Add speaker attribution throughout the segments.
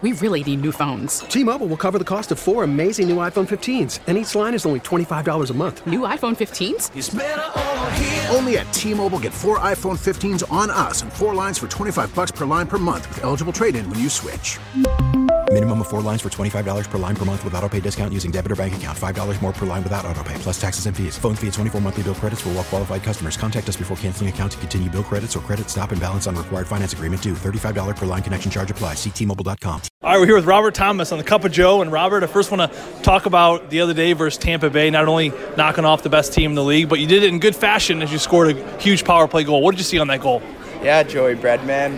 Speaker 1: We really need new phones.
Speaker 2: T-Mobile will cover the cost of 4 amazing new iPhone 15s, and each line is only $25 a month.
Speaker 1: New iPhone 15s?
Speaker 3: It's better over here.
Speaker 4: Only at T-Mobile, get 4 iPhone 15s on us and 4 lines for $25 per line per month with eligible trade-in when you switch.
Speaker 5: Minimum of 4 lines for $25 per line per month with autopay discount using debit or bank account. $5 more per line without autopay, plus taxes and fees. Phone fee at 24 monthly bill credits for well-qualified customers. Contact us before canceling account to continue bill credits or credit stop and balance on required finance agreement due. $35 per line connection charge applies. See T-Mobile.com.
Speaker 6: All right, we're here with Robert Thomas on the Cup of Joe. And Robert, I first want to talk about the other day versus Tampa Bay, not only knocking off the best team in the league, but you did it in good fashion as you scored a huge power play goal. What did you see on that goal?
Speaker 7: Yeah, Joey Breadman.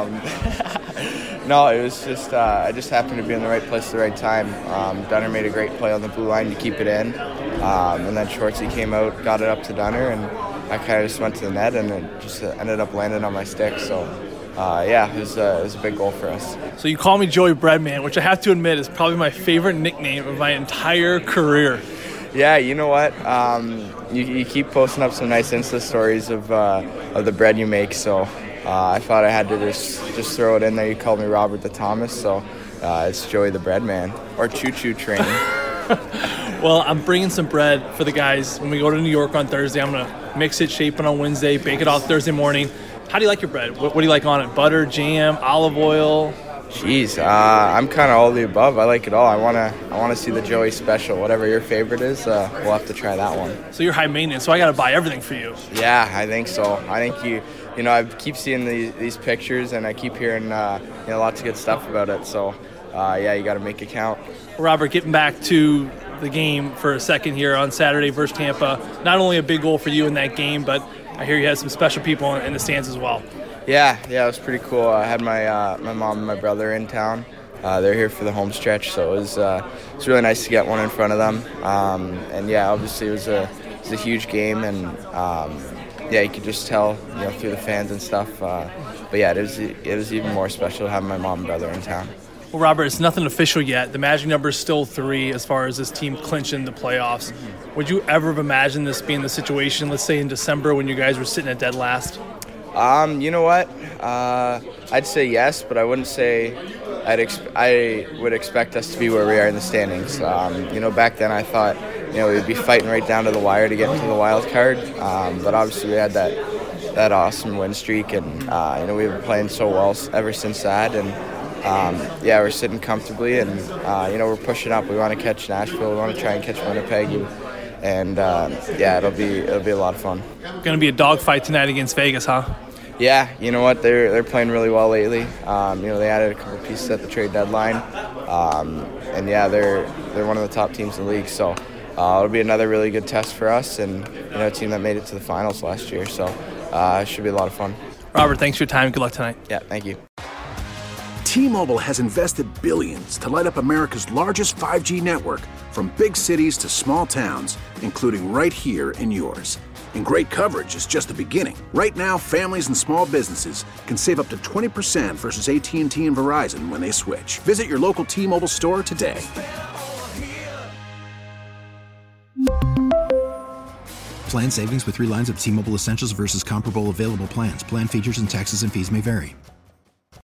Speaker 7: No, it was just I just happened to be in the right place at the right time. Dunner made a great play on the blue line to keep it in, and then Schwartzy came out, got it up to Dunner, and I kind of just went to the net, and it just ended up landing on my stick. So, yeah, it was a big goal for us.
Speaker 6: So you call me Joey Breadman, which I have to admit is probably my favorite nickname of my entire career.
Speaker 7: Yeah, you know what? You keep posting up some nice Insta stories of the bread you make, so I thought I had to just throw it in there. You called me Robert the Thomas, so it's Joey the Bread Man, or Choo Choo Train.
Speaker 6: Well, I'm bringing some bread for the guys. When we go to New York on Thursday, I'm going to mix it, shape it on Wednesday, bake it off Thursday morning. How do you like your bread? What do you like on it? Butter, jam, olive oil?
Speaker 7: Jeez, I'm kind of all of the above. I like it all. I wanna see the Joey special. Whatever your favorite is, we'll have to try that one.
Speaker 6: So you're high maintenance, so I got to buy everything for you.
Speaker 7: Yeah, I think so. I think you know, I keep seeing these pictures, and I keep hearing lots of good stuff about it. So, yeah, you got to make it count.
Speaker 6: Robert, getting back to the game for a second here on Saturday versus Tampa. Not only a big goal for you in that game, but I hear you had some special people in the stands as well. Yeah,
Speaker 7: it was pretty cool. I had my mom and my brother in town. They're here for the home stretch, so it was really nice to get one in front of them. And yeah, obviously it was a huge game, and yeah, you could just tell, through the fans and stuff. But yeah, it was even more special to have my mom and brother in town.
Speaker 6: Well, Robert, it's nothing official yet. The magic number is still 3 as far as this team clinching the playoffs. Would you ever have imagined this being the situation, let's say in December when you guys were sitting at dead last?
Speaker 7: You know what? I'd say yes, but I wouldn't say I would expect us to be where we are in the standings. Back then I thought, we'd be fighting right down to the wire to get into the wild card. But obviously we had that awesome win streak, and we've been playing so well ever since that. And yeah, we're sitting comfortably, and we're pushing up. We want to catch Nashville. We want to try and catch Winnipeg. And yeah, it'll be a lot of fun.
Speaker 6: Going to be a dogfight tonight against Vegas, huh?
Speaker 7: Yeah, you know what? They're playing really well lately. They added a couple pieces at the trade deadline, and yeah, they're one of the top teams in the league. So it'll be another really good test for us, and a team that made it to the finals last year. So it should be a lot of fun.
Speaker 6: Robert, thanks for your time. Good luck tonight.
Speaker 7: Yeah, thank you.
Speaker 4: T-Mobile has invested billions to light up America's largest 5G network, from big cities to small towns, including right here in yours. And great coverage is just the beginning. Right now, families and small businesses can save up to 20% versus AT&T and Verizon when they switch. Visit your local T-Mobile store today.
Speaker 5: Plan savings with 3 lines of T-Mobile Essentials versus comparable available plans. Plan features and taxes and fees may vary.